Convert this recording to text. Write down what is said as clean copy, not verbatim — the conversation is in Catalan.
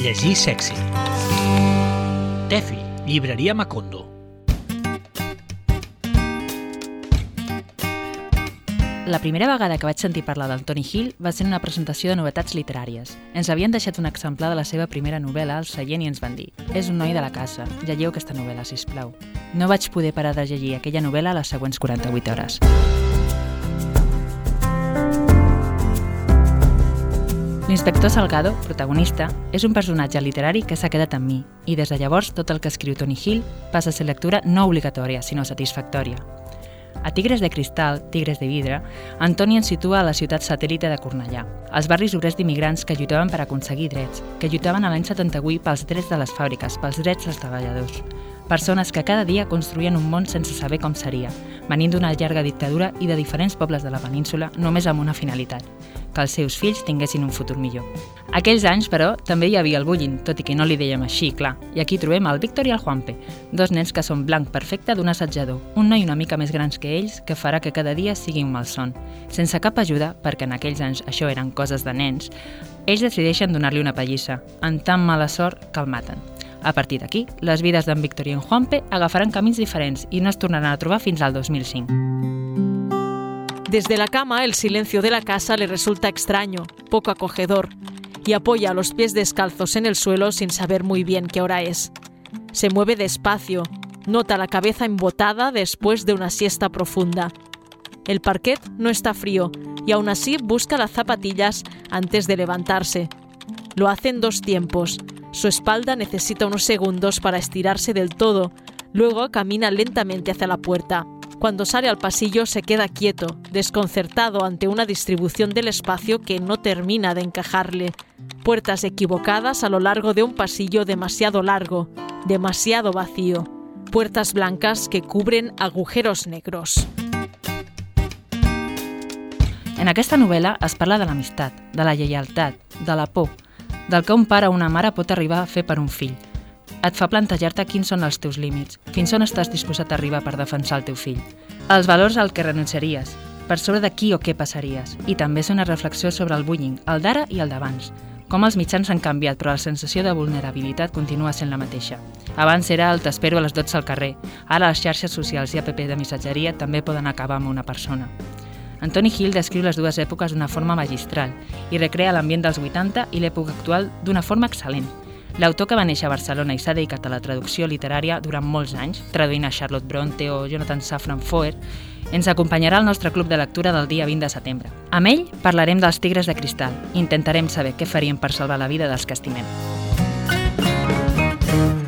Llegir sexy. Tefi, llibreria Macondo. La primera vegada que vaig sentir parlar del Tony Hill va ser en una presentació de novetats literàries. Ens havien deixat un exemplar de la seva primera novel·la al seient i ens van dir: és un noi de la casa, llegiu aquesta novel·la, sisplau. No vaig poder parar de llegir aquella novel·la les següents 48 hores. L'inspector Salgado, protagonista, és un personatge literari que s'ha quedat amb mi i des de llavors tot el que escriu Tony Hill passa a ser lectura no obligatòria, sinó satisfactòria. A Tigres de Cristal, Tigres de Vidre, Antoni ens situa a la ciutat satèl·lite de Cornellà, els barris obrers d'immigrants que lluitaven per aconseguir drets, que lluitaven a l'any 78 pels drets de les fàbriques, pels drets dels treballadors. Persones que cada dia construïen un món sense saber com seria, venint d'una llarga dictadura i de diferents pobles de la península només amb una finalitat: que els seus fills tinguessin un futur millor. Aquells anys, però, també hi havia el bullying, tot i que no li dèiem així, clar. I aquí trobem el Víctor i el Juanpe, dos nens que són blanc perfecte d'un assajador, un noi una mica més grans que ells que farà que cada dia sigui un malson. Sense cap ajuda, perquè en aquells anys això eren coses de nens, ells decideixen donar-li una pallissa, amb tan mala sort que el maten. A partir d'aquí, les vides d'en Víctor i en Juanpe agafaran camins diferents i no es tornaran a trobar fins al 2005. Desde la cama, el silencio de la casa le resulta extraño, poco acogedor, y apoya los pies descalzos en el suelo sin saber muy bien qué hora es. Se mueve despacio, nota la cabeza embotada después de una siesta profunda. El parquet no está frío y aún así busca las zapatillas antes de levantarse. Lo hace en dos tiempos. Su espalda necesita unos segundos para estirarse del todo, luego camina lentamente hacia la puerta. Cuando sale al pasillo se queda quieto, desconcertado ante una distribución del espacio que no termina de encajarle. Puertas equivocadas a lo largo de un pasillo demasiado largo, demasiado vacío. Puertas blancas que cubren agujeros negros. En aquesta novel·la es parla de l'amistat, de la lleialtat, de la por, del que un pare o una mare pot arribar a fer per un fill. Et fa plantejar-te quins són els teus límits, fins on estàs disposat a arribar per defensar el teu fill. Els valors al que renunciaries, per sobre de qui o què passaries, i també és una reflexió sobre el bullying, el d'ara i el d'abans. Com els mitjans han canviat, però la sensació de vulnerabilitat continua sent la mateixa. Abans era el t'espero a les 12 al carrer, ara les xarxes socials i app de missatgeria també poden acabar amb una persona. Tony Hill descriu les dues èpoques d'una forma magistral i recrea l'ambient dels 80 i l'època actual d'una forma excel·lent. L'autor, que va néixer a Barcelona i s'ha dedicat a la traducció literària durant molts anys, traduint a Charlotte Bronte o Jonathan Safran Foer, ens acompanyarà al nostre club de lectura del dia 20 de setembre. Amb ell parlarem dels Tigres de Cristal i intentarem saber què faríem per salvar la vida dels que estimem.